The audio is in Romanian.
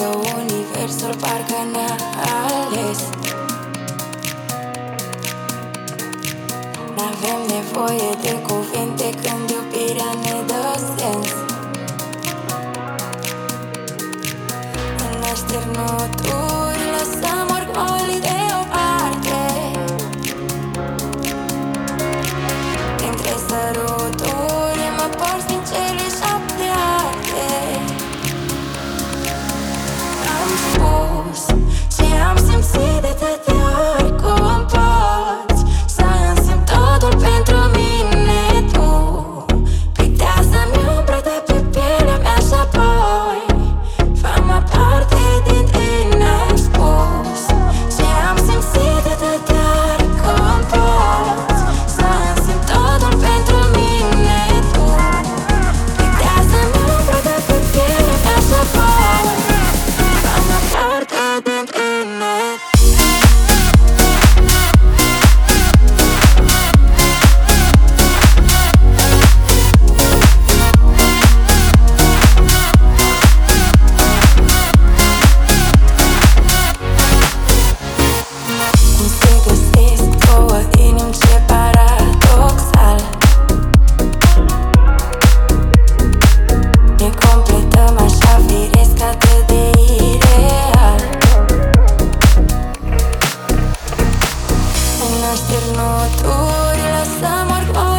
că universul parcă ne-a ales. N-avem nevoie de cuvinte când iubirea ne dă sens. În așternuturi lăsăm orgolii deoparte. Printre săruturi mă porți din cele 7 arte. Am spus ce am simțit de atâtea ori. Cum poți să însemn totul pentru mine? Tu pictează-mi umbra de pe pielea mea și apoi fă-mă parte din tine. Am spus ce am simțit de atâtea ori. Cum poți să însemn totul pentru mine? Tu pictează-mi umbra de pe pielea mea și apoi fă-mă parte din tine. Cum se găsesc două inimi, ce paradoxal. Ne completăm așa firesc, atât de ireal. În așternuturi lăsăm orgolii